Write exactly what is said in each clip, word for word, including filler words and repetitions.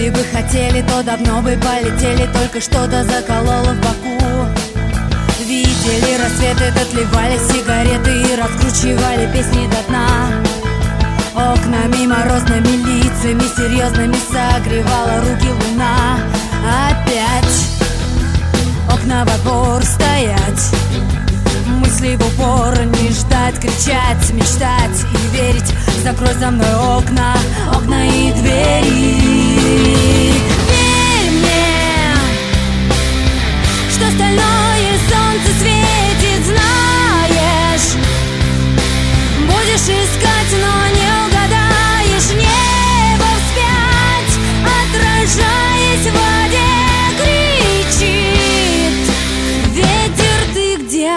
Если бы хотели, то давно бы полетели, только что-то закололо в боку. Видели рассветы, дотлевали сигареты и раскручивали песни до дна. Окнами морозными лицами серьезными согревала руки луна. Опять окна во двор стоять, мысли в упор не ждать, кричать, мечтать и верить. Закрой за мной окна, окна и двери. Верь мне, что стальное солнце светит, знаешь. Будешь искать, но не угадаешь. Небо вспять, отражаясь в воде, кричит: ветер, ты где?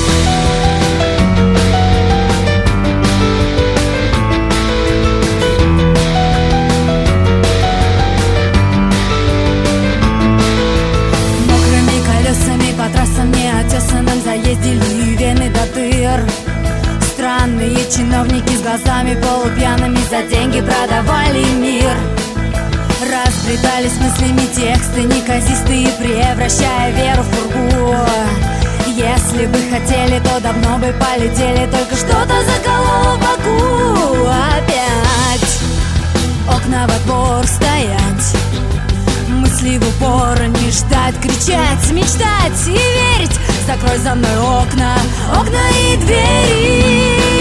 По трассам неотесанным заездили вены до дыр. Странные чиновники с глазами полупьяными за деньги продавали мир. Расплетались мыслями тексты неказистые, превращая веру в пургу. Если бы хотели, то давно бы полетели, только что-то закололо в боку. Опять окна во двор стоять, мысли в упор не ждать, кричать, мечтать и верить. Закрой за мной окна, окна и двери.